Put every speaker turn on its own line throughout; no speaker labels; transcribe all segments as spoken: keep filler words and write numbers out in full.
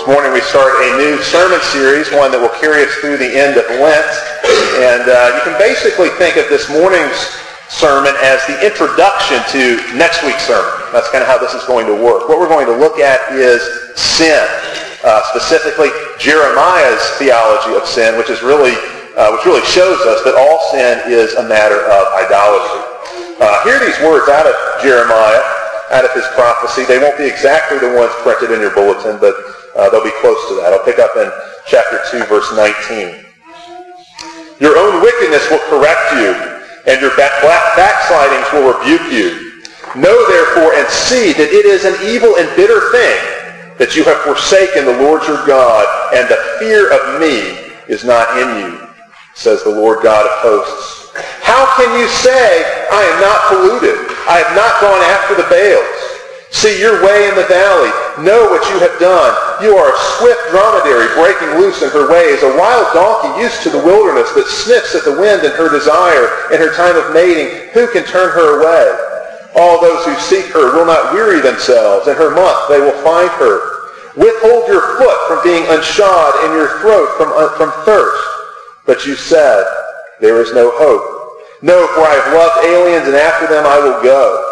This morning we start a new sermon series, one that will carry us through the end of Lent. And uh, you can basically think of this morning's sermon as the introduction to next week's sermon. That's kind of how this is going to work. What we're going to look at is sin, uh, specifically Jeremiah's theology of sin, which is really, uh, which really shows us that all sin is a matter of idolatry. Uh, hear these words out of Jeremiah, out of his prophecy. They won't be exactly the ones printed in your bulletin, but uh, they'll be close to that. I'll pick up in chapter two, verse nineteen. Your own wickedness will correct you, and your back- backslidings will rebuke you. Know therefore and see that it is an evil and bitter thing that you have forsaken the Lord your God, and the fear of me is not in you, says the Lord God of hosts. How can you say, I am not polluted? I have not gone after the Baals. See your way in the valley. Know what you have done. You are a swift dromedary breaking loose in her ways, a wild donkey used to the wilderness that sniffs at the wind in her desire, in her time of mating. Who can turn her away? All those who seek her will not weary themselves. In her month they will find her. Withhold your foot from being unshod and your throat from, uh, from thirst. But you said, there is no hope. No, for I have loved aliens, and after them I will go.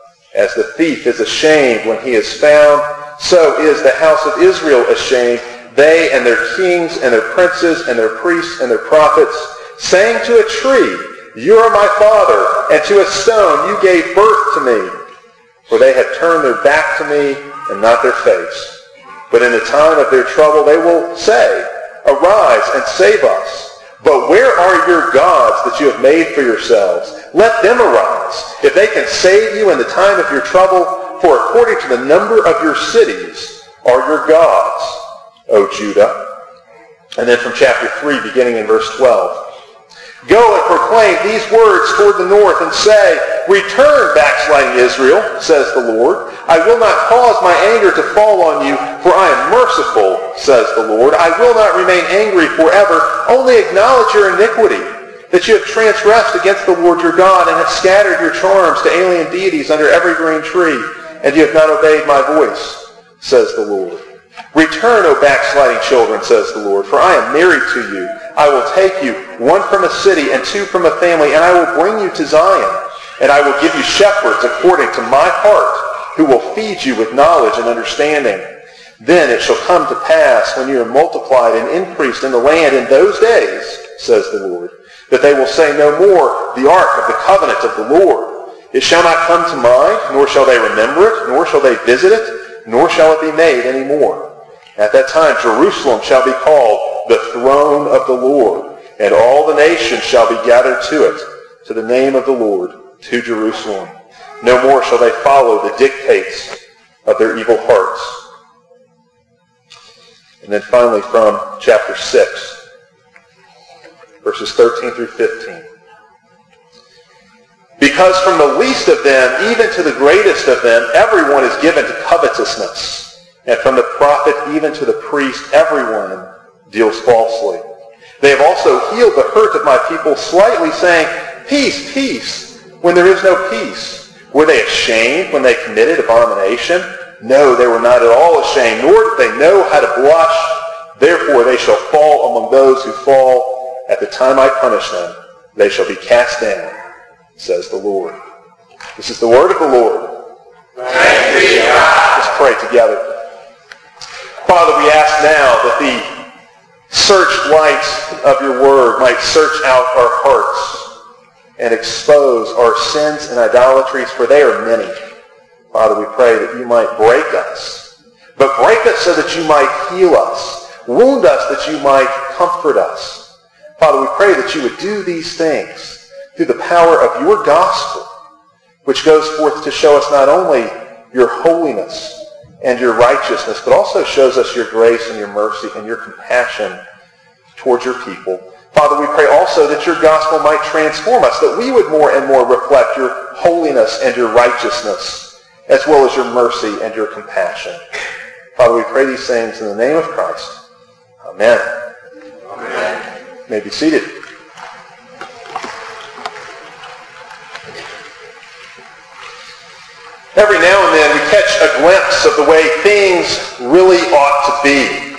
As the thief is ashamed when he is found, so is the house of Israel ashamed, they and their kings and their princes and their priests and their prophets, saying to a tree, you are my father, and to a stone you gave birth to me. For they have turned their back to me and not their face. But in the time of their trouble they will say, arise and save us. But where are your gods that you have made for yourselves? Let them arise, if they can save you in the time of your trouble, for according to the number of your cities are your gods, O Judah. And then from chapter three, beginning in verse twelve. Go and proclaim these words toward the north and say, return, backsliding Israel, says the Lord. I will not cause my anger to fall on you, for I am merciful, says the Lord. I will not remain angry forever. Only acknowledge your iniquity, that you have transgressed against the Lord your God and have scattered your charms to alien deities under every green tree, and you have not obeyed my voice, says the Lord. Return, O backsliding children, says the Lord, for I am married to you. I will take you, one from a city and two from a family, and I will bring you to Zion. And I will give you shepherds according to my heart, who will feed you with knowledge and understanding. Then it shall come to pass, when you are multiplied and increased in the land in those days, says the Lord, that they will say no more, the ark of the covenant of the Lord. It shall not come to mind, nor shall they remember it, nor shall they visit it, nor shall it be made any more. At that time Jerusalem shall be called the throne of the Lord, and all the nations shall be gathered to it, to the name of the Lord, to Jerusalem. No more shall they follow the dictates of their evil hearts. And then finally from chapter six, verses thirteen through fifteen. Because from the least of them, even to the greatest of them, everyone is given to covetousness. And from the prophet even to the priest, everyone deals falsely. They have also healed the hurt of my people slightly, saying, peace, peace, when there is no peace. Were they ashamed when they committed abomination? No, they were not at all ashamed, nor did they know how to blush. Therefore they shall fall among those who fall. At the time I punish them, they shall be cast down, says the Lord. This is the word of the Lord.
Thanks be to God.
Let's pray together. Father, we ask now that the searchlight of your word might search out our hearts and expose our sins and idolatries, for they are many. Father, we pray that you might break us, but break us so that you might heal us, wound us that you might comfort us. Father, we pray that you would do these things through the power of your gospel, which goes forth to show us not only your holiness and your righteousness, but also shows us your grace and your mercy and your compassion towards your people. Father, we pray also that your gospel might transform us, that we would more and more reflect your holiness and your righteousness, as well as your mercy and your compassion. Father, we pray these things in the name of Christ. Amen.
Amen.
You may be seated. Every now and then we catch a glimpse of the way things really ought to be.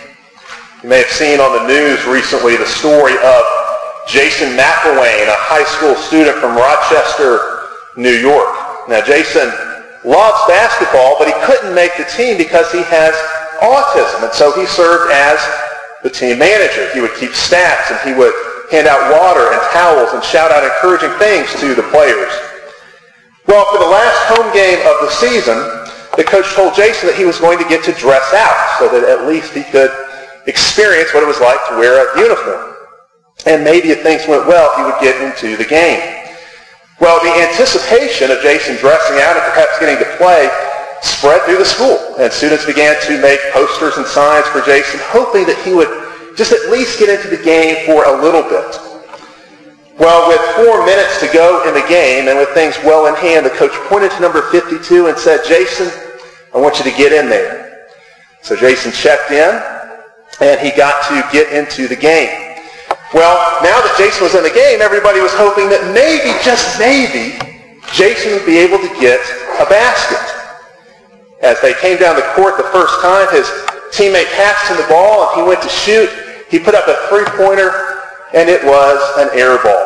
You may have seen on the news recently the story of Jason McElwain, a high school student from Rochester, New York. Now, Jason loves basketball, but he couldn't make the team because he has autism, and so he served as the team manager. He would keep stats, and he would hand out water and towels and shout out encouraging things to the players. Well, for the last home game of the season, the coach told Jason that he was going to get to dress out so that at least he could experience what it was like to wear a uniform. And maybe if things went well, he would get into the game. Well, the anticipation of Jason dressing out and perhaps getting to play spread through the school, and students began to make posters and signs for Jason, hoping that he would just at least get into the game for a little bit. Well, with four minutes to go in the game, and with things well in hand, the coach pointed to number fifty-two and said, "Jason, I want you to get in there." So Jason checked in, and he got to get into the game. Well, now that Jason was in the game, everybody was hoping that maybe, just maybe, Jason would be able to get a basket. As they came down the court the first time, his teammate passed him the ball, and he went to shoot. He put up a three-pointer, and it was an air ball.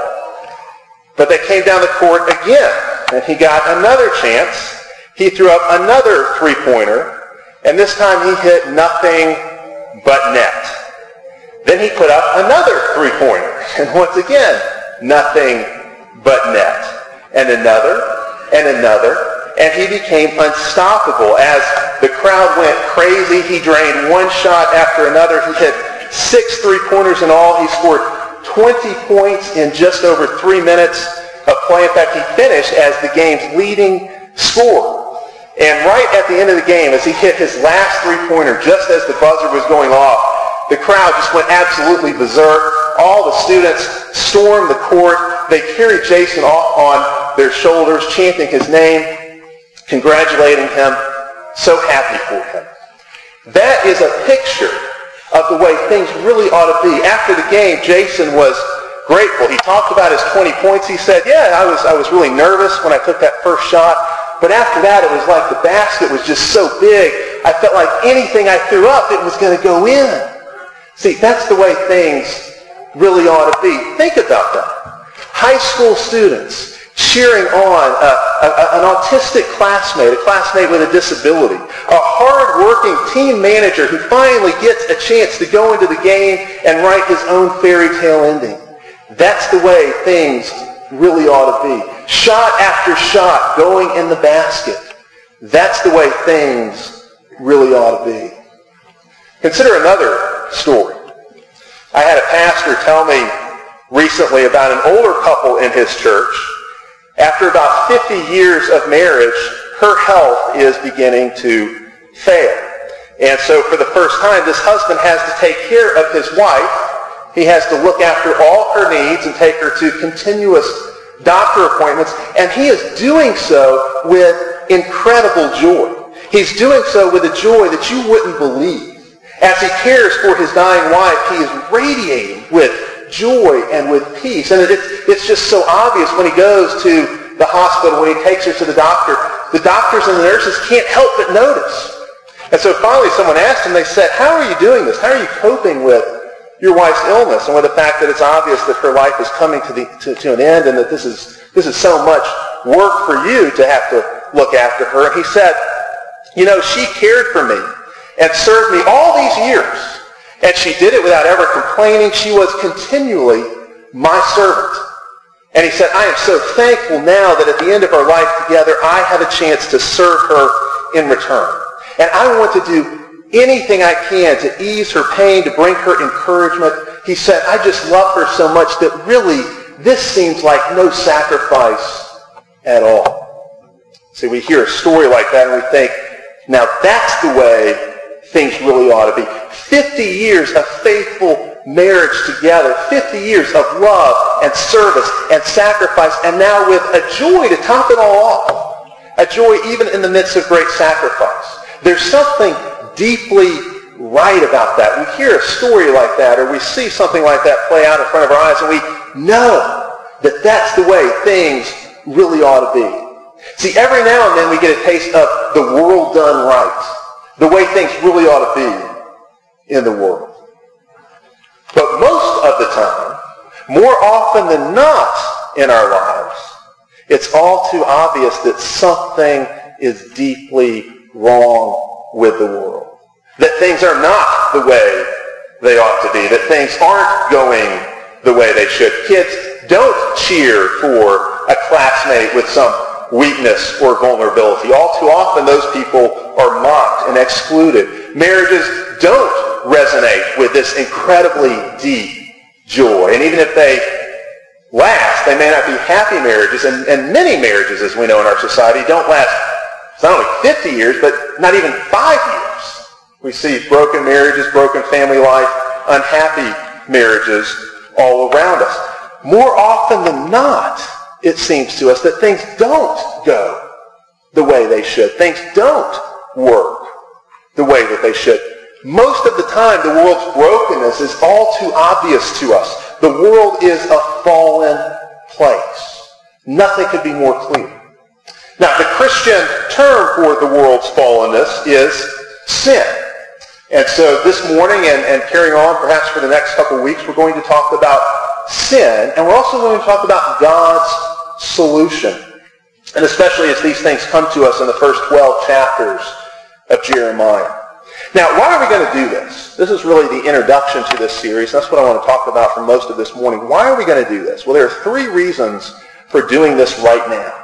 But they came down the court again, and he got another chance. He threw up another three-pointer, and this time he hit nothing but net. Then he put up another three-pointer, and once again, nothing but net. And another, and another, and he became unstoppable. As the crowd went crazy, he drained one shot after another. He hit six three-pointers in all. He scored twenty points in just over three minutes of play. In fact, he finished as the game's leading scorer. And right at the end of the game, as he hit his last three-pointer, just as the buzzer was going off, the crowd just went absolutely berserk. All the students stormed the court. They carried Jason off on their shoulders, chanting his name, congratulating him, so happy for him. That is a picture of the way things really ought to be. After the game, Jason was grateful. He talked about his twenty points. He said, yeah, I was, I was really nervous when I took that first shot, but after that, it was like the basket was just so big, I felt like anything I threw up, it was going to go in. See, that's the way things really ought to be. Think about that. High school students cheering on a, a, an autistic classmate, a classmate with a disability, a hard-working team manager who finally gets a chance to go into the game and write his own fairy tale ending. That's the way things really ought to be. Shot after shot going in the basket. That's the way things really ought to be. Consider another story. I had a pastor tell me recently about an older couple in his church. After about fifty years of marriage, her health is beginning to fail. And so for the first time, this husband has to take care of his wife. He has to look after all her needs and take her to continuous doctor appointments. And he is doing so with incredible joy. He's doing so with a joy that you wouldn't believe. As he cares for his dying wife, he is radiating with joy and with peace. And it's, it's just so obvious when he goes to the hospital, when he takes her to the doctor. The doctors and the nurses can't help but notice. And so finally someone asked him, they said, how are you doing this? How are you coping with your wife's illness and with the fact that it's obvious that her life is coming to, the, to, to an end and that this is, this is so much work for you to have to look after her? And he said, you know, she cared for me and served me all these years. And she did it without ever complaining. She was continually my servant. And he said, I am so thankful now that at the end of our life together, I have a chance to serve her in return. And I want to do anything I can to ease her pain, to bring her encouragement. He said, I just love her so much that really this seems like no sacrifice at all. See, we hear a story like that and we think, now that's the way things really ought to be. fifty years of faithful marriage together, fifty years of love and service and sacrifice, and now with a joy to top it all off. A joy even in the midst of great sacrifice. There's something deeply right about that. We hear a story like that, or we see something like that play out in front of our eyes, and we know that that's the way things really ought to be. See, every now and then we get a taste of the world done right. The way things really ought to be in the world. of the time, more often than not in our lives, it's all too obvious that something is deeply wrong with the world. That things are not the way they ought to be. That things aren't going the way they should. Kids don't cheer for a classmate with some weakness or vulnerability. All too often those people are mocked and excluded. Marriages don't resonate with this incredibly deep joy. And even if they last, they may not be happy marriages, and, and many marriages, as we know in our society, don't last not only fifty years, but not even five years. We see broken marriages, broken family life, unhappy marriages all around us. More often than not, it seems to us that things don't go the way they should. Things don't work the way that they should. Most of the time, the world's brokenness is all too obvious to us. The world is a fallen place. Nothing could be more clear. Now, the Christian term for the world's fallenness is sin. And so this morning and, and carrying on perhaps for the next couple of weeks, we're going to talk about sin, and we're also going to talk about God's solution. And especially as these things come to us in the first twelve chapters of Jeremiah. Now, why are we going to do this? This is really the introduction to this series. That's what I want to talk about for most of this morning. Why are we going to do this? Well, there are three reasons for doing this right now.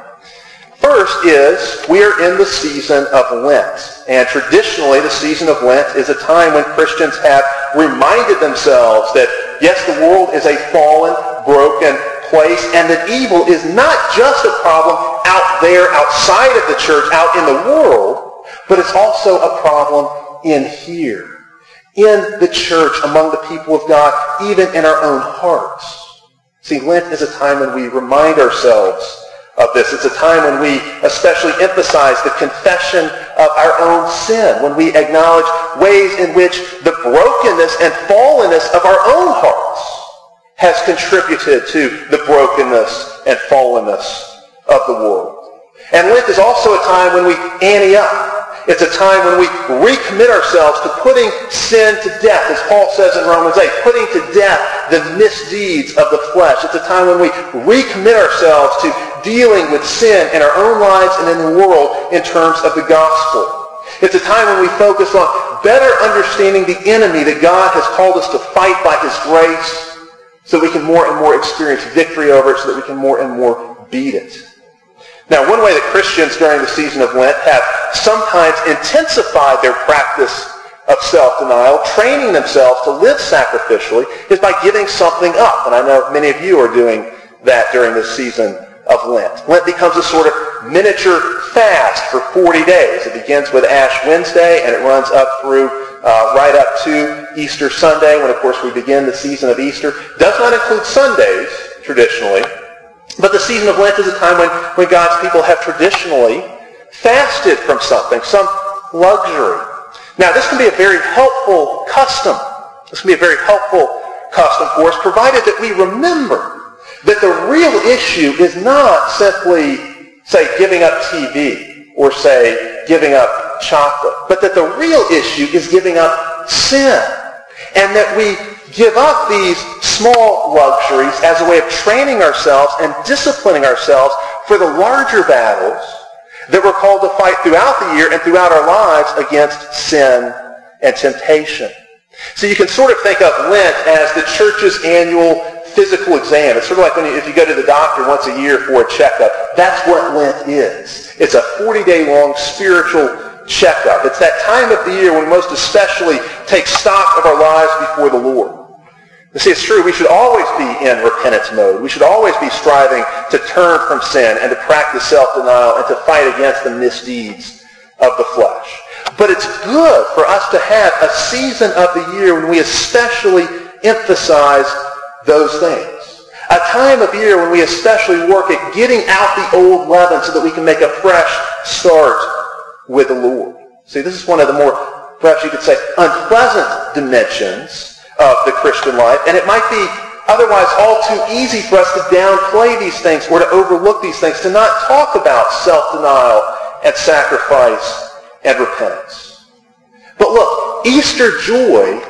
First is we are in the season of Lent. And traditionally, the season of Lent is a time when Christians have reminded themselves that, yes, the world is a fallen, broken place, and that evil is not just a problem out there, outside of the church, out in the world, but it's also a problem in here, in the church, among the people of God, even in our own hearts. See, Lent is a time when we remind ourselves of this. It's a time when we especially emphasize the confession of our own sin, when we acknowledge ways in which the brokenness and fallenness of our own hearts has contributed to the brokenness and fallenness of the world. And Lent is also a time when we ante up. It's a time when we recommit ourselves to putting sin to death, as Paul says in Romans eight, putting to death the misdeeds of the flesh. It's a time when we recommit ourselves to dealing with sin in our own lives and in the world in terms of the gospel. It's a time when we focus on better understanding the enemy that God has called us to fight by his grace so that we can more and more experience victory over it, so that we can more and more beat it. Now, one way that Christians during the season of Lent have sometimes intensified their practice of self-denial, training themselves to live sacrificially, is by giving something up. And I know many of you are doing that during this season of Lent. Lent becomes a sort of miniature fast for forty days. It begins with Ash Wednesday, and it runs up through, uh, right up to Easter Sunday, when, of course, we begin the season of Easter. Does not include Sundays, traditionally. But the season of Lent is a time when, when God's people have traditionally fasted from something, some luxury. Now, this can be a very helpful custom. This can be a very helpful custom for us, provided that we remember that the real issue is not simply, say, giving up T V or, say, giving up chocolate, but that the real issue is giving up sin, and that we give up these small luxuries as a way of training ourselves and disciplining ourselves for the larger battles that we're called to fight throughout the year and throughout our lives against sin and temptation. So you can sort of think of Lent as the church's annual physical exam. It's sort of like when you, if you go to the doctor once a year for a checkup. That's what Lent is. It's a forty-day long spiritual checkup. It's that time of the year when we most especially take stock of our lives before the Lord. You see, it's true, we should always be in repentance mode. We should always be striving to turn from sin and to practice self-denial and to fight against the misdeeds of the flesh. But it's good for us to have a season of the year when we especially emphasize those things. A time of year when we especially work at getting out the old leaven so that we can make a fresh start with the Lord. See, this is one of the more, perhaps you could say, unpleasant dimensions of the Christian life, and it might be otherwise all too easy for us to downplay these things or to overlook these things, to not talk about self-denial and sacrifice and repentance. But look, Easter joy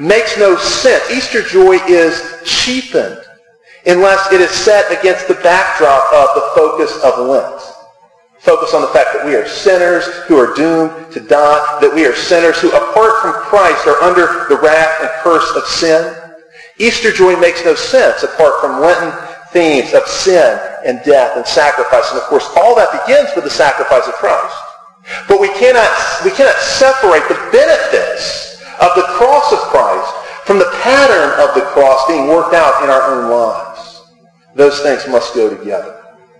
makes no sense. Easter joy is cheapened unless it is set against the backdrop of the focus of Lent. Focus on the fact that we are sinners who are doomed to die, that we are sinners who, apart from Christ, are under the wrath and curse of sin. Easter joy makes no sense apart from Lenten themes of sin and death and sacrifice. And of course, all that begins with the sacrifice of Christ. But we cannot, we cannot separate the benefits of the cross of Christ from the pattern of the cross being worked out in our own lives. Those things must go together.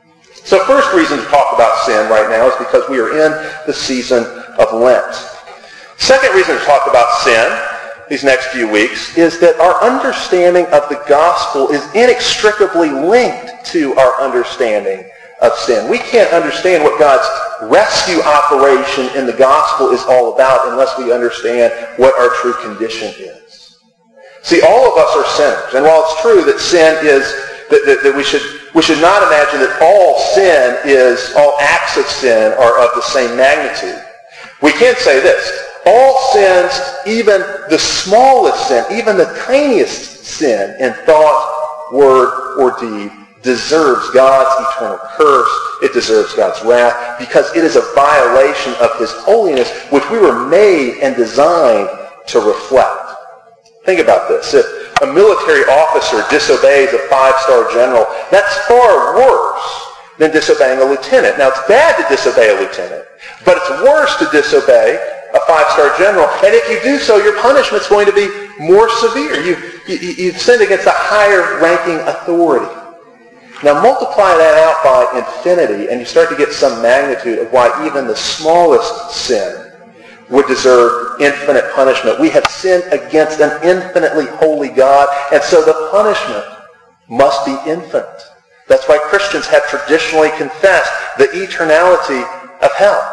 So first reason to talk about sin right now is because we are in the season of Lent. Second reason to talk about sin these next few weeks is that our understanding of the gospel is inextricably linked to our understanding of sin. We can't understand what God's rescue operation in the gospel is all about unless we understand what our true condition is. See, all of us are sinners, and while it's true that sin is, that, that, that we should we should not imagine that all sin is, all acts of sin are of the same magnitude. We can say this: all sins, even the smallest sin, even the tiniest sin in thought, word, or deed, deserves God's eternal curse. It deserves God's wrath because it is a violation of his holiness, which we were made and designed to reflect. Think about this. If a military officer disobeys a five-star general, that's far worse than disobeying a lieutenant. Now, it's bad to disobey a lieutenant, but it's worse to disobey a five-star general. And if you do so, your punishment's going to be more severe. You've, you, you've sinned against a higher-ranking authority. Now multiply that out by infinity, and you start to get some magnitude of why even the smallest sin would deserve infinite punishment. We have sinned against an infinitely holy God, and so the punishment must be infinite. That's why Christians have traditionally confessed the eternality of hell.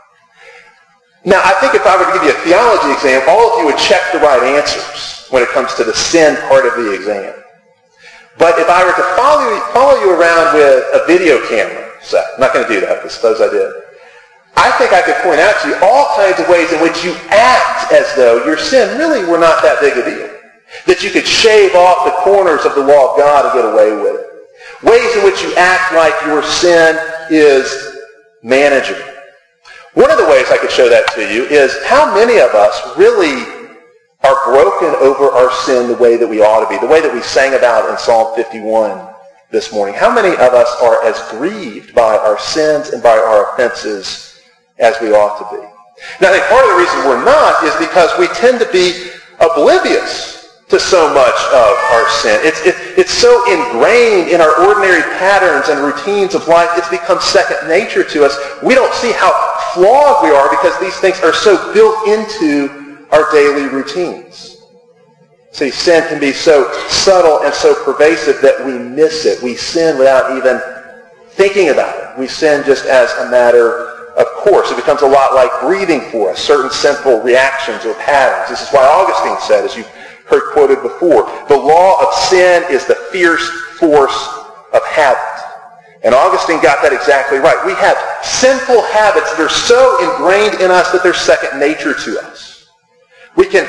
Now, I think if I were to give you a theology exam, all of you would check the right answers when it comes to the sin part of the exam. But if I were to follow you, follow you around with a video camera set, I'm not going to do that, but suppose I did. I think I could point out to you all kinds of ways in which you act as though your sin really were not that big a deal. That you could shave off the corners of the law of God and get away with it. Ways in which you act like your sin is manageable. One of the ways I could show that to you is how many of us really are broken over our sin the way that we ought to be, the way that we sang about in Psalm fifty-one this morning. How many of us are as grieved by our sins and by our offenses as we ought to be? Now, I think part of the reason we're not is because we tend to be oblivious to so much of our sin. It's, it, it's so ingrained in our ordinary patterns and routines of life, it's become second nature to us. We don't see how flawed we are because these things are so built into our daily routines. See, sin can be so subtle and so pervasive that we miss it. We sin without even thinking about it. We sin just as a matter of course. It becomes a lot like breathing for us, certain simple reactions or patterns. This is why Augustine said, as you've heard quoted before, the law of sin is the fierce force of habit. And Augustine got that exactly right. We have sinful habits that are so ingrained in us that they're second nature to us. We can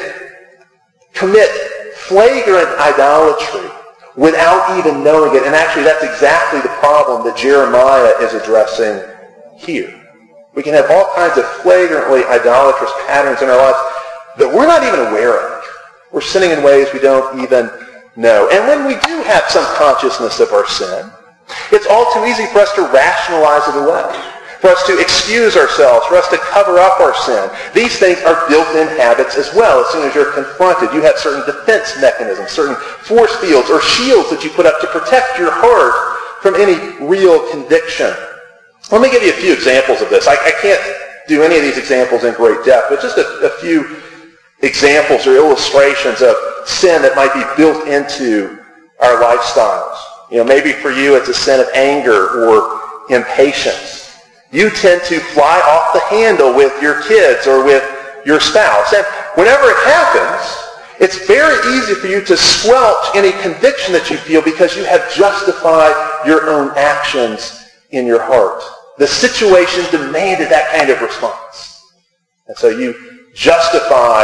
commit flagrant idolatry without even knowing it. And actually, that's exactly the problem that Jeremiah is addressing here. We can have all kinds of flagrantly idolatrous patterns in our lives that we're not even aware of. We're sinning in ways we don't even know. And when we do have some consciousness of our sin, it's all too easy for us to rationalize it away, for us to excuse ourselves, for us to cover up our sin. These things are built-in habits as well. As soon as you're confronted, you have certain defense mechanisms, certain force fields or shields that you put up to protect your heart from any real conviction. Let me give you a few examples of this. I, I can't do any of these examples in great depth, but just a, a few examples or illustrations of sin that might be built into our lifestyles. You know, maybe for you it's a sin of anger or impatience. You tend to fly off the handle with your kids or with your spouse. And whenever it happens, it's very easy for you to squelch any conviction that you feel because you have justified your own actions in your heart. The situation demanded that kind of response. And so you justify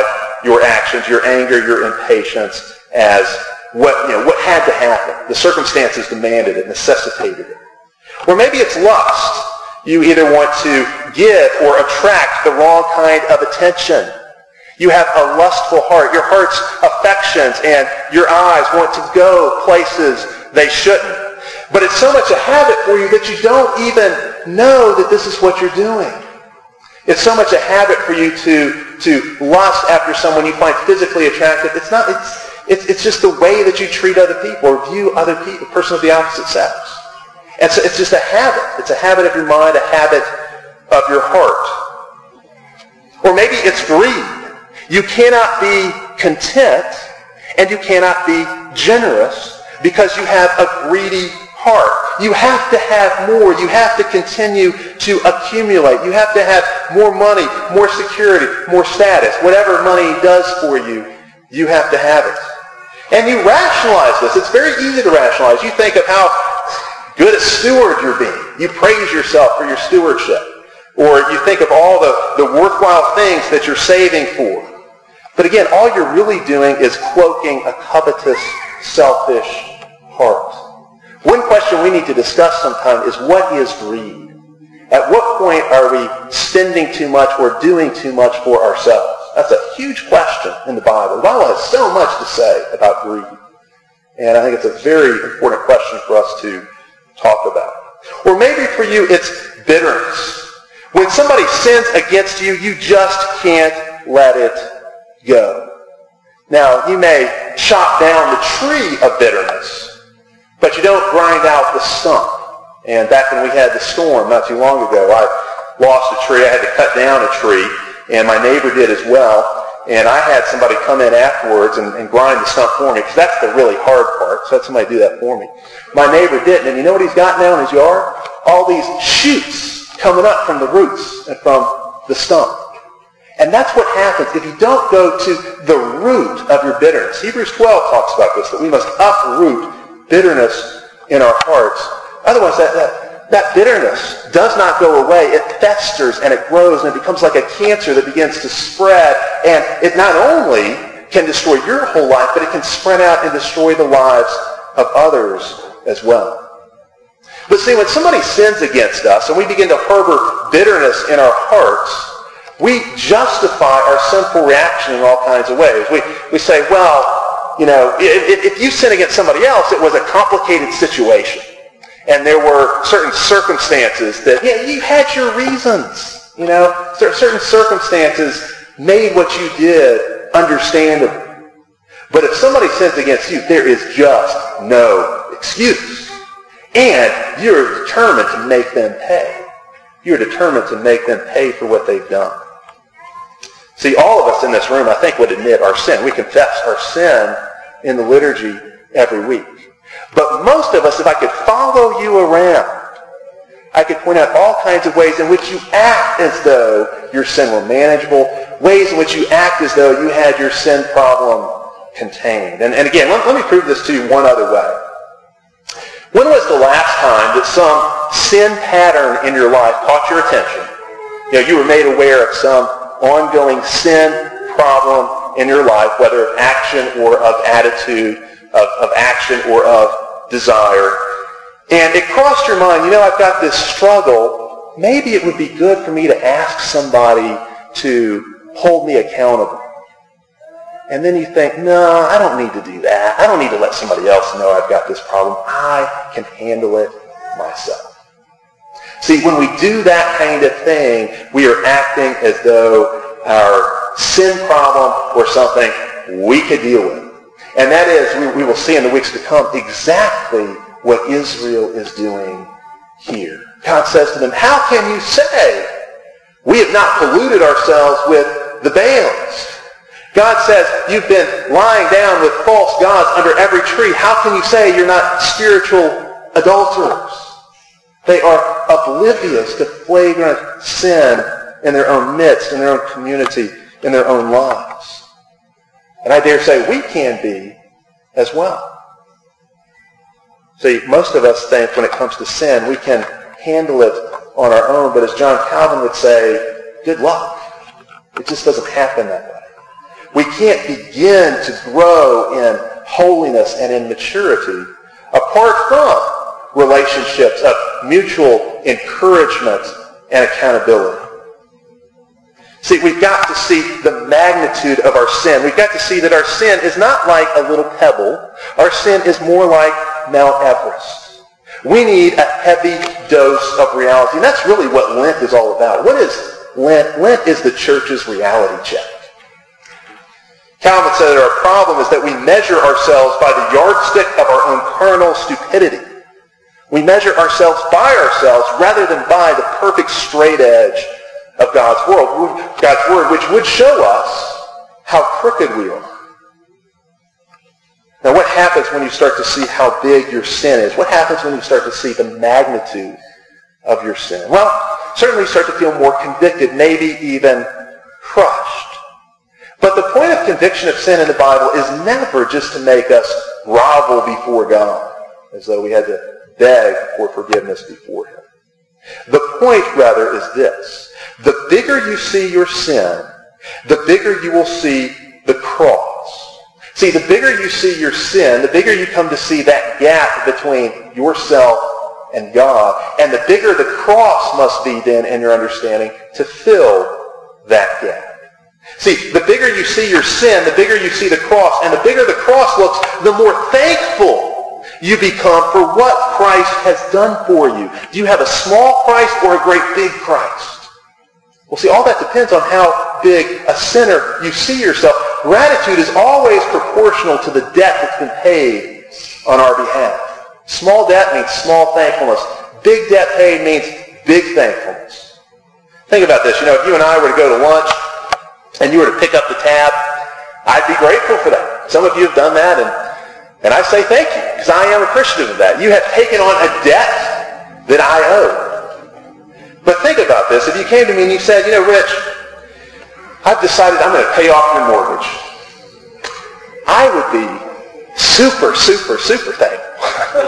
your actions, your anger, your impatience as what, you know, what had to happen. The circumstances demanded it, necessitated it. Or maybe it's lust. You either want to give or attract the wrong kind of attention. You have a lustful heart. Your heart's affections and your eyes want to go places they shouldn't. But it's so much a habit for you that you don't even know that this is what you're doing. It's so much a habit for you to, to lust after someone you find physically attractive. It's not, it's, it's, it's just the way that you treat other people or view other people, a person of the opposite sex. And so it's just a habit. It's a habit of your mind, a habit of your heart. Or maybe it's greed. You cannot be content and you cannot be generous because you have a greedy heart. You have to have more. You have to continue to accumulate. You have to have more money, more security, more status. Whatever money does for you, you have to have it. And you rationalize this. It's very easy to rationalize. You think of how good a steward you're being. You praise yourself for your stewardship. Or you think of all the, the worthwhile things that you're saving for. But again, all you're really doing is cloaking a covetous, selfish heart. One question we need to discuss sometime is what is greed? At what point are we spending too much or doing too much for ourselves? That's a huge question in the Bible. The Bible has so much to say about greed. And I think it's a very important question for us to talk about. Or maybe for you it's bitterness. When somebody sins against you, you just can't let it go. Now, you may chop down the tree of bitterness, but you don't grind out the stump. And back when we had the storm not too long ago, I lost a tree. I had to cut down a tree, and my neighbor did as well. And I had somebody come in afterwards and, and grind the stump for me, because that's the really hard part. So I had somebody do that for me. My neighbor didn't, and you know what he's got now in his yard? All these shoots coming up from the roots and from the stump. And that's what happens if you don't go to the root of your bitterness. Hebrews twelve talks about this, that we must uproot bitterness in our hearts. Otherwise, that, that, that bitterness does not go away. It festers and it grows and it becomes like a cancer that begins to spread. And it not only can destroy your whole life, but it can spread out and destroy the lives of others as well. But see, when somebody sins against us and we begin to harbor bitterness in our hearts, we justify our sinful reaction in all kinds of ways. We, we say, well, you know, if, if you sin against somebody else, it was a complicated situation. And there were certain circumstances that, yeah, you had your reasons. You know, certain circumstances made what you did understandable. But if somebody sins against you, there is just no excuse. And you're determined to make them pay. You're determined to make them pay for what they've done. See, all of us in this room, I think, would admit our sin. We confess our sin in the liturgy every week. But most of us, if I could follow you around, I could point out all kinds of ways in which you act as though your sin were manageable, ways in which you act as though you had your sin problem contained. And, and again, let, let me prove this to you one other way. When was the last time that some sin pattern in your life caught your attention? You know, you were made aware of some ongoing sin problem in your life, whether of action or of attitude, of, of action or of desire. And it crossed your mind, you know, I've got this struggle. Maybe it would be good for me to ask somebody to hold me accountable. And then you think, no, I don't need to do that. I don't need to let somebody else know I've got this problem. I can handle it myself. See, when we do that kind of thing, we are acting as though our sin problem or something we could deal with. And that is, we, we will see in the weeks to come, exactly what Israel is doing here. God says to them, how can you say we have not polluted ourselves with the Baals? God says, you've been lying down with false gods under every tree. How can you say you're not spiritual adulterers? They are oblivious to flagrant sin in their own midst, in their own community, in their own lives. And I dare say we can be as well. See, most of us think when it comes to sin, we can handle it on our own. But as John Calvin would say, good luck. It just doesn't happen that way. We can't begin to grow in holiness and in maturity apart from relationships of mutual encouragement and accountability. See, we've got to see the magnitude of our sin. We've got to see that our sin is not like a little pebble. Our sin is more like Mount Everest. We need a heavy dose of reality. And that's really what Lent is all about. What is Lent? Lent is the church's reality check. Calvin said that our problem is that we measure ourselves by the yardstick of our own carnal stupidity. We measure ourselves by ourselves rather than by the perfect straight edge of God's world, God's word, which would show us how crooked we are. Now, what happens when you start to see how big your sin is? What happens when you start to see the magnitude of your sin? Well, certainly you start to feel more convicted, maybe even crushed. But the point of conviction of sin in the Bible is never just to make us grovel before God, as though we had to beg for forgiveness before him. The point, rather, is this. The bigger you see your sin, the bigger you will see the cross. See, the bigger you see your sin, the bigger you come to see that gap between yourself and God, and the bigger the cross must be then in your understanding to fill that gap. See, the bigger you see your sin, the bigger you see the cross, and the bigger the cross looks, the more thankful you become for what Christ has done for you. Do you have a small Christ or a great big Christ? Well, see, all that depends on how big a sinner you see yourself. Gratitude is always proportional to the debt that's been paid on our behalf. Small debt means small thankfulness. Big debt paid means big thankfulness. Think about this. You know, if you and I were to go to lunch and you were to pick up the tab, I'd be grateful for that. Some of you have done that, and, and I say thank you, because I am appreciative of that. You have taken on a debt that I owe. But think about this. If you came to me and you said, you know, Rich, I've decided I'm going to pay off your mortgage, I would be super, super, super thankful.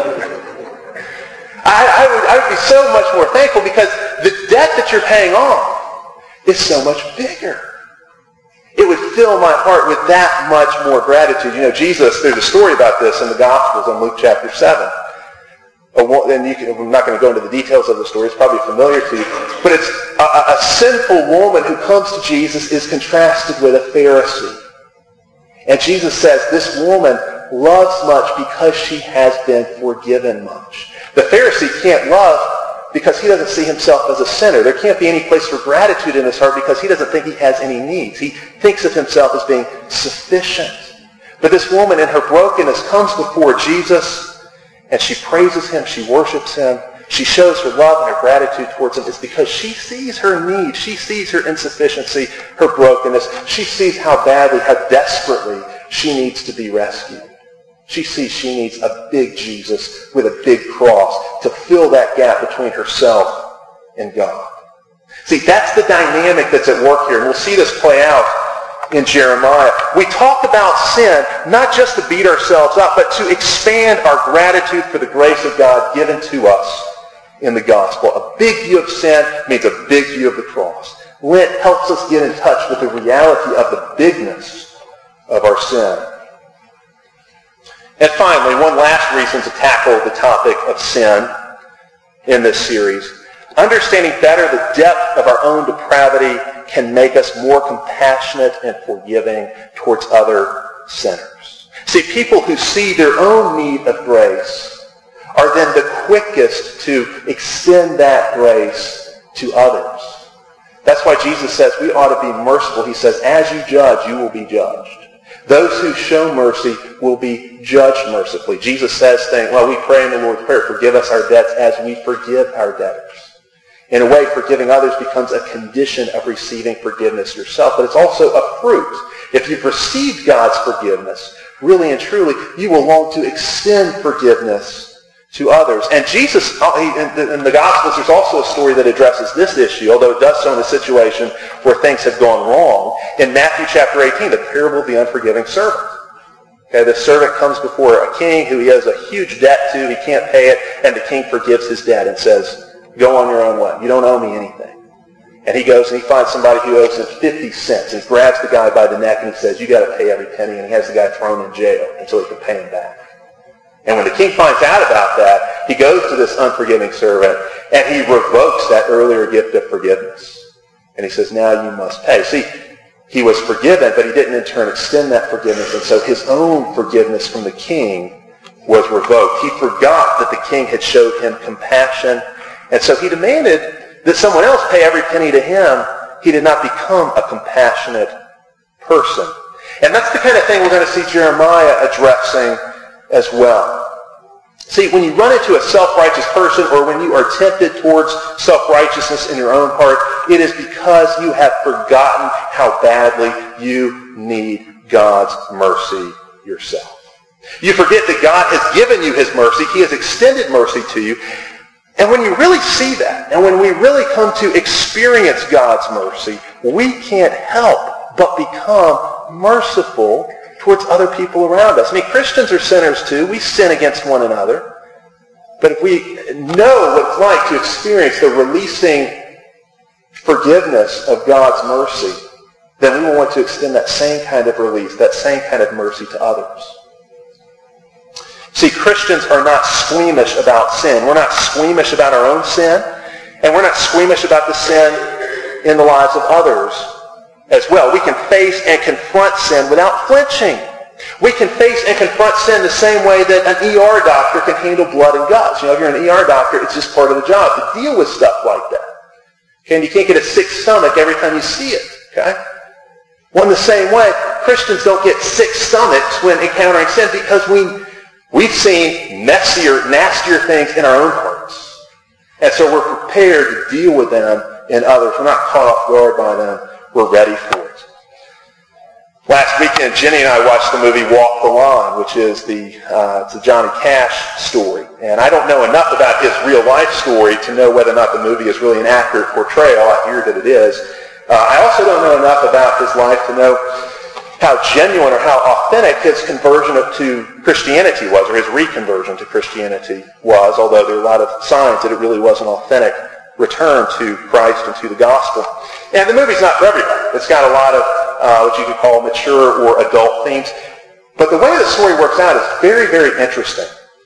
I, I, would, I would be so much more thankful because the debt that you're paying off is so much bigger. It would fill my heart with that much more gratitude. You know, Jesus, there's a story about this in the Gospels in Luke chapter seven. And you can, I'm not going to go into the details of the story. It's probably familiar to you. But it's a, a sinful woman who comes to Jesus is contrasted with a Pharisee. And Jesus says, this woman loves much because she has been forgiven much. The Pharisee can't love because he doesn't see himself as a sinner. There can't be any place for gratitude in his heart because he doesn't think he has any needs. He thinks of himself as being sufficient. But this woman in her brokenness comes before Jesus, and she praises him, she worships him, she shows her love and her gratitude towards him. It's because she sees her need, she sees her insufficiency, her brokenness. She sees how badly, how desperately she needs to be rescued. She sees she needs a big Jesus with a big cross to fill that gap between herself and God. See, that's the dynamic that's at work here, and we'll see this play out in Jeremiah. We talk about sin not just to beat ourselves up, but to expand our gratitude for the grace of God given to us in the gospel. A big view of sin means a big view of the cross. Lent helps us get in touch with the reality of the bigness of our sin. And finally, one last reason to tackle the topic of sin in this series. Understanding better the depth of our own depravity can make us more compassionate and forgiving towards other sinners. See, people who see their own need of grace are then the quickest to extend that grace to others. That's why Jesus says we ought to be merciful. He says, as you judge, you will be judged. Those who show mercy will be judged mercifully. Jesus says things, well, we pray in the Lord's Prayer, forgive us our debts as we forgive our debtors. In a way, forgiving others becomes a condition of receiving forgiveness yourself, but it's also a fruit. If you've received God's forgiveness, really and truly, you will long to extend forgiveness to others. And Jesus, in the Gospels, there's also a story that addresses this issue, although it does so in a situation where things have gone wrong. In Matthew chapter eighteen, the parable of the unforgiving servant. Okay, the servant comes before a king who he owes a huge debt to, he can't pay it, and the king forgives his debt and says, go on your own way. You don't owe me anything. And he goes and he finds somebody who owes him fifty cents. And he grabs the guy by the neck and he says, you got to pay every penny. And he has the guy thrown in jail until he can pay him back. And when the king finds out about that, he goes to this unforgiving servant and he revokes that earlier gift of forgiveness. And he says, now you must pay. See, he was forgiven, but he didn't in turn extend that forgiveness. And so his own forgiveness from the king was revoked. He forgot that the king had showed him compassion. And so he demanded that someone else pay every penny to him. He did not become a compassionate person. And that's the kind of thing we're going to see Jeremiah addressing as well. See, when you run into a self-righteous person or when you are tempted towards self-righteousness in your own heart, it is because you have forgotten how badly you need God's mercy yourself. You forget that God has given you his mercy. He has extended mercy to you. And when you really see that, and when we really come to experience God's mercy, we can't help but become merciful towards other people around us. I mean, Christians are sinners too. We sin against one another. But if we know what it's like to experience the releasing forgiveness of God's mercy, then we will want to extend that same kind of release, that same kind of mercy to others. See, Christians are not squeamish about sin. We're not squeamish about our own sin, and we're not squeamish about the sin in the lives of others as well. We can face and confront sin without flinching. We can face and confront sin the same way that an E R doctor can handle blood and guts. You know, if you're an E R doctor, it's just part of the job to deal with stuff like that. Okay, and you can't get a sick stomach every time you see it. Okay? Well, in the same way, Christians don't get sick stomachs when encountering sin because we We've seen messier, nastier things in our own hearts. And so we're prepared to deal with them in others. We're not caught off guard by them. We're ready for it. Last weekend, Jenny and I watched the movie Walk the Line, which is the, uh, it's a Johnny Cash story. And I don't know enough about his real life story to know whether or not the movie is really an accurate portrayal. I hear that it is. Uh, I also don't know enough about his life to know how genuine or how authentic his conversion to Christianity was, or his reconversion to Christianity was, although there are a lot of signs that it really was an authentic return to Christ and to the gospel. And the movie's not for everybody. It's got a lot of uh, what you could call mature or adult themes. But the way the story works out is very, very interesting.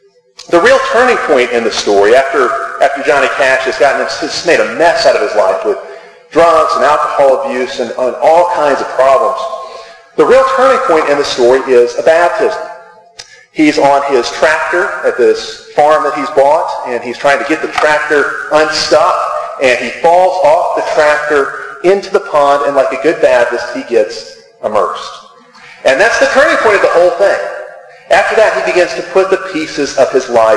The real turning point in the story, after, after Johnny Cash has gotten has made a mess out of his life with drugs and alcohol abuse and, and all kinds of problems, the real turning point in the story is a baptism. He's on his tractor at this farm that he's bought, and he's trying to get the tractor unstuck, and he falls off the tractor into the pond, and like a good Baptist, he gets immersed. And that's the turning point of the whole thing. After that, he begins to put the pieces of his life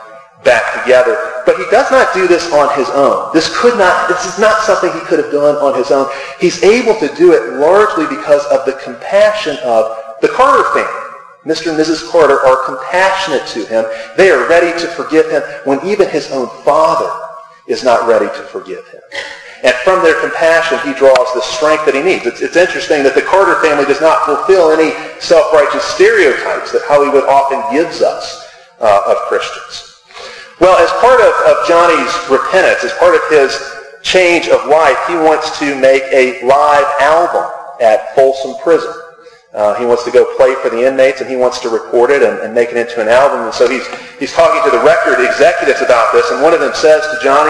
back together. But he does not do this on his own. This could not, this is not something he could have done on his own. He's able to do it largely because of the compassion of the Carter family. Mister and Missus Carter are compassionate to him. They are ready to forgive him when even his own father is not ready to forgive him. And from their compassion, he draws the strength that he needs. It's, it's interesting that the Carter family does not fulfill any self-righteous stereotypes that Hollywood often gives us uh, of Christians. Well, as part of, of Johnny's repentance, as part of his change of life, he wants to make a live album at Folsom Prison. Uh, he wants to go play for the inmates, and he wants to record it and, and make it into an album. And so he's, he's talking to the record executives about this, and one of them says to Johnny,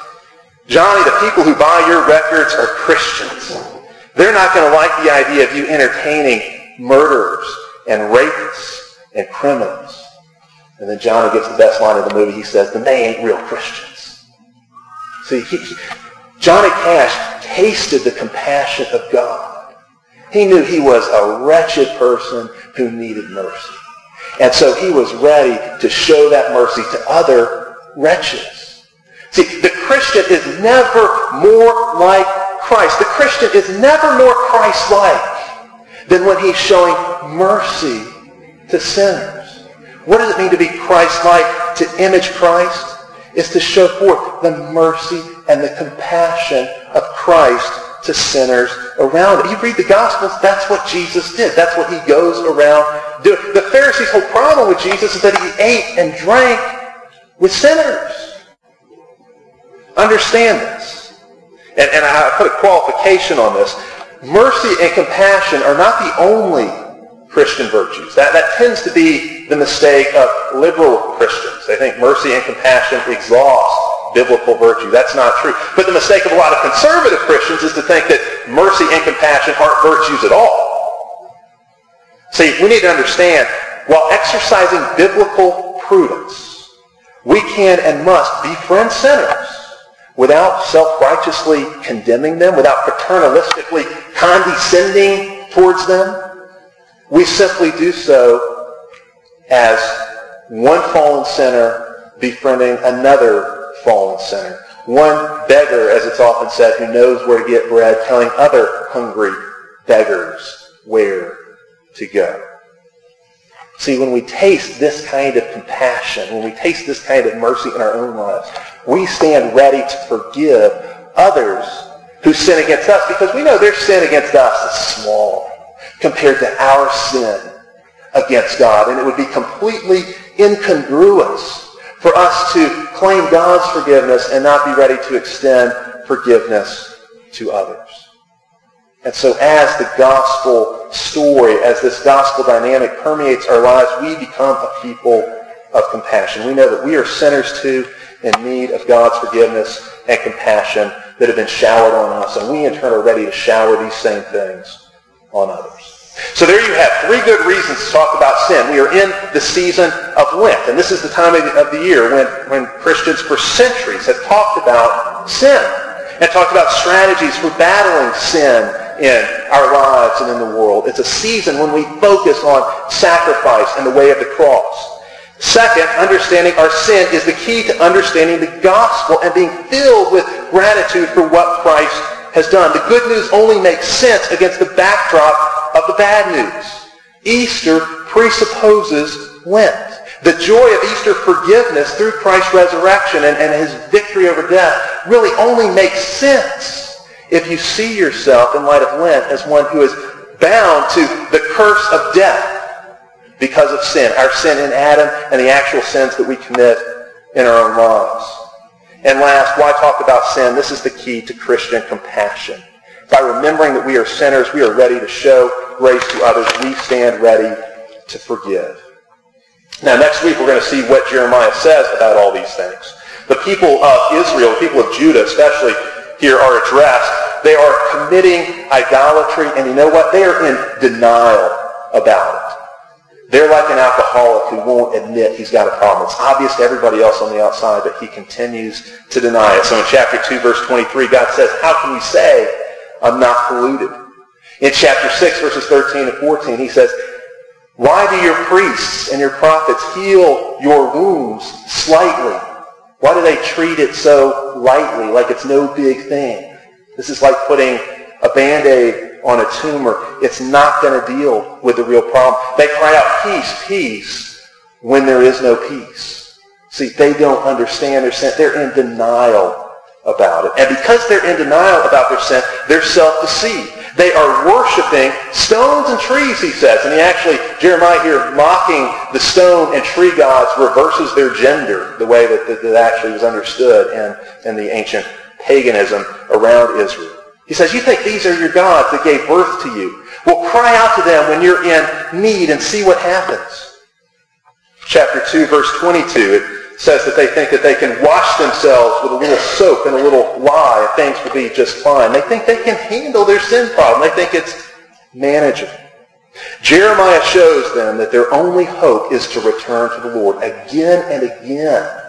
Johnny, the people who buy your records are Christians. They're not going to like the idea of you entertaining murderers and rapists and criminals. And then Johnny gets the best line of the movie. He says, then they ain't real Christians. See, he, he, Johnny Cash tasted the compassion of God. He knew he was a wretched person who needed mercy. And so he was ready to show that mercy to other wretches. See, the Christian is never more like Christ. The Christian is never more Christ-like than when he's showing mercy to sinners. What does it mean to be Christ-like, to image Christ? Is to show forth the mercy and the compassion of Christ to sinners around it. You read the Gospels, that's what Jesus did. That's what he goes around doing. The Pharisees' whole problem with Jesus is that he ate and drank with sinners. Understand this. And, and I put a qualification on this. Mercy and compassion are not the only Christian virtues. That, that tends to be the mistake of liberal Christians. They think mercy and compassion exhaust biblical virtue. That's not true. But the mistake of a lot of conservative Christians is to think that mercy and compassion aren't virtues at all. See, we need to understand, while exercising biblical prudence, we can and must befriend sinners without self-righteously condemning them, without paternalistically condescending towards them. We simply do so as one fallen sinner befriending another fallen sinner. One beggar, as it's often said, who knows where to get bread, telling other hungry beggars where to go. See, when we taste this kind of compassion, when we taste this kind of mercy in our own lives, we stand ready to forgive others who sin against us, because we know their sin against us is small compared to our sin against God. And it would be completely incongruous for us to claim God's forgiveness and not be ready to extend forgiveness to others. And so as the gospel story, as this gospel dynamic permeates our lives, we become a people of compassion. We know that we are sinners too, in need of God's forgiveness and compassion that have been showered on us, and we in turn are ready to shower these same things on others. So there you have three good reasons to talk about sin. We are in the season of Lent, and this is the time of the year when, when Christians for centuries have talked about sin and talked about strategies for battling sin in our lives and in the world. It's a season when we focus on sacrifice and the way of the cross. Second, understanding our sin is the key to understanding the gospel and being filled with gratitude for what Christ has done. The good news only makes sense against the backdrop of the bad news. Easter presupposes Lent. The joy of Easter forgiveness through Christ's resurrection and, and his victory over death really only makes sense if you see yourself in light of Lent as one who is bound to the curse of death because of sin, our sin in Adam and the actual sins that we commit in our own lives. And last, why talk about sin? This is the key to Christian compassion. By remembering that we are sinners, we are ready to show grace to others. We stand ready to forgive. Now, next week we're going to see what Jeremiah says about all these things. The people of Israel, the people of Judah especially here are addressed. They are committing idolatry, and you know what? They are in denial about it. They're like an alcoholic who won't admit he's got a problem. It's obvious to everybody else on the outside, but he continues to deny it. So in chapter two, verse twenty-three, God says, how can you say I'm not polluted? In chapter six, verses thirteen and fourteen, he says, why do your priests and your prophets heal your wounds slightly? Why do they treat it so lightly, like it's no big thing? This is like putting a Band-Aid on a tumor. It's not going to deal with the real problem. They cry out, peace, peace, when there is no peace. See, they don't understand their sin. They're in denial about it. And because they're in denial about their sin, they're self-deceived. They are worshiping stones and trees, he says. And he actually, Jeremiah here, mocking the stone and tree gods, reverses their gender, the way that that, that actually was understood in, in the ancient paganism around Israel. He says, you think these are your gods that gave birth to you? Well, cry out to them when you're in need and see what happens. Chapter two, verse twenty-two, it says that they think that they can wash themselves with a little soap and a little lye and things will be just fine. They think they can handle their sin problem. They think it's manageable. Jeremiah shows them that their only hope is to return to the Lord again and again.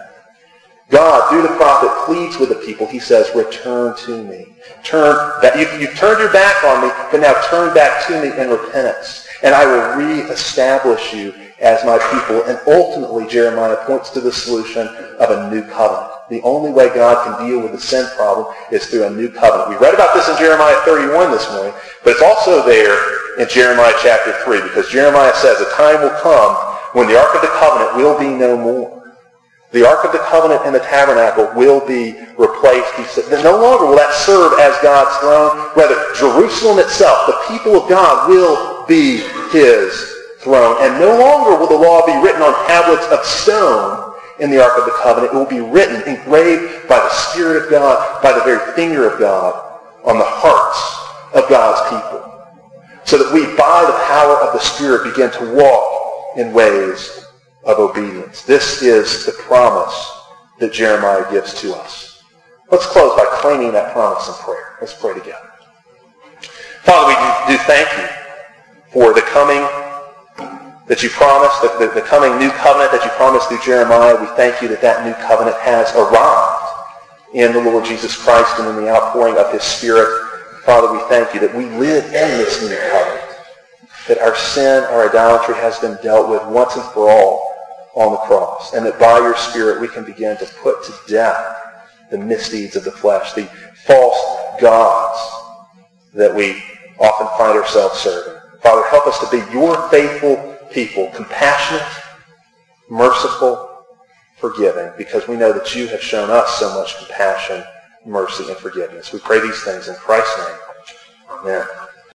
God, through the prophet, pleads with the people. He says, return to me. Turn back. You, you've turned your back on me, but now turn back to me in repentance, and I will reestablish you as my people. And ultimately, Jeremiah points to the solution of a new covenant. The only way God can deal with the sin problem is through a new covenant. We read about this in Jeremiah thirty-one this morning, but it's also there in Jeremiah chapter three, because Jeremiah says a time will come when the Ark of the Covenant will be no more. The Ark of the Covenant and the tabernacle will be replaced. He said, no longer will that serve as God's throne. Rather, Jerusalem itself, the people of God, will be his throne. And no longer will the law be written on tablets of stone. in the Ark of the Covenant. It will be written, engraved by the Spirit of God, by the very finger of God, on the hearts of God's people, so that we, by the power of the Spirit, begin to walk in ways of obedience. This is the promise that Jeremiah gives to us. Let's close by claiming that promise in prayer. Let's pray together. Father, we do, do thank you for the coming that you promised, the, the, the coming new covenant that you promised through Jeremiah. We thank you that that new covenant has arrived in the Lord Jesus Christ and in the outpouring of his Spirit. Father, we thank you that we live in this new covenant, that our sin, our idolatry has been dealt with once and for all on the cross, and that by your Spirit we can begin to put to death the misdeeds of the flesh, the false gods that we often find ourselves serving. Father, help us to be your faithful people, compassionate, merciful, forgiving, because we know that you have shown us so much compassion, mercy, and forgiveness. We pray these things in Christ's name. Amen.